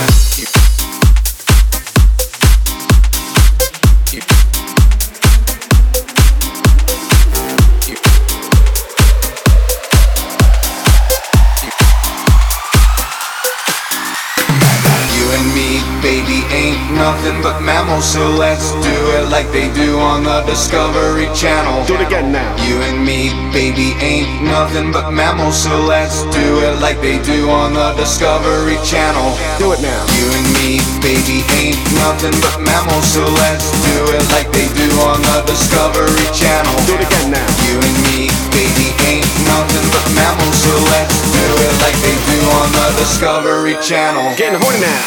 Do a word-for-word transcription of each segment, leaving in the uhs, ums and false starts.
Baby, ain't nothing but mammals, so let's do it like they do on the Discovery Channel. Do it again now. You and me, baby, ain't nothing but mammals, so let's do it like they do on the Discovery Channel. Do it now. You and me, baby, ain't nothing but mammals, so let's do it like they do on the Discovery Channel. Do it again now. You and me, baby, ain't nothing but mammals, so let's do it like they do on the Discovery Channel. Getting horny now.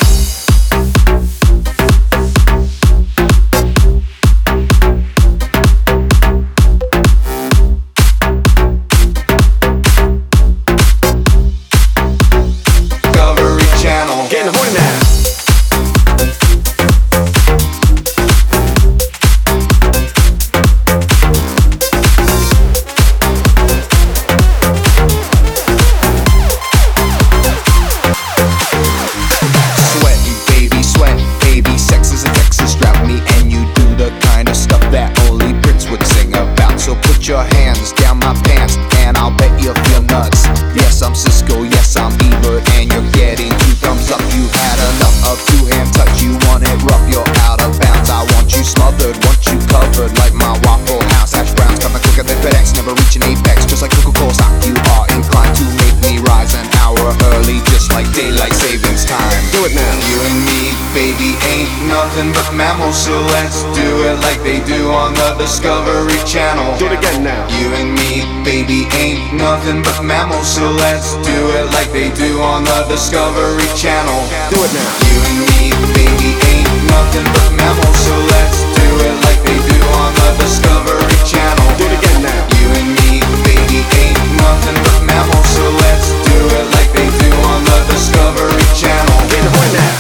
Your hands down my pants and I'll bet you'll feel nuts. Yes, I'm Cisco, yes, I'm Ebert, and you're getting two thumbs up. You had enough of two-hand touch, you want it rough, you're out of bounds. I want you smothered, want you covered like my Waffle House hash browns. Coming quicker than FedEx, never reaching apex, just like Coca-Cola stock. You are inclined to make me rise an hour early, just like daylight savings time. Do it now. You and me, baby, ain't nothing but mammals, so let's do it like they do on the Discovery Channel. Do it again now. You and me, baby, ain't nothing but mammals, so let's do it like they do on the Discovery Channel. Do it now. You and me, baby, ain't nothing but mammals, so let's do it like they do on the Discovery Channel. Do it again now. You and me, baby, ain't nothing but mammals, so let's do it like they do on the Discovery Channel. Getting horny now.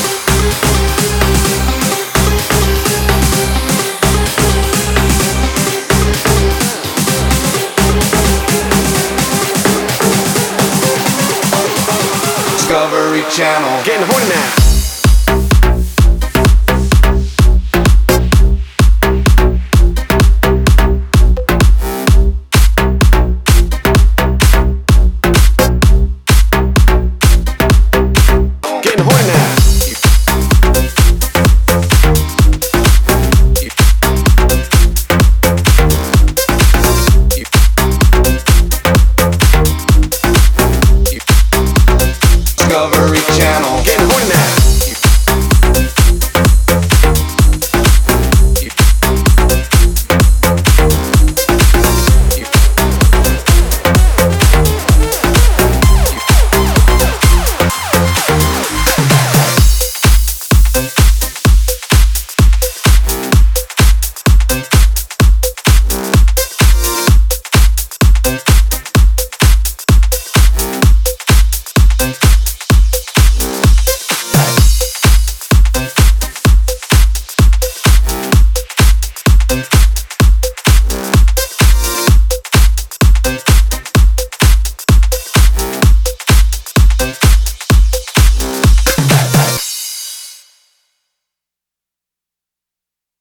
Discovery Channel. Getting horny now. Getting horny now. Discovery Channel. Getting horny now.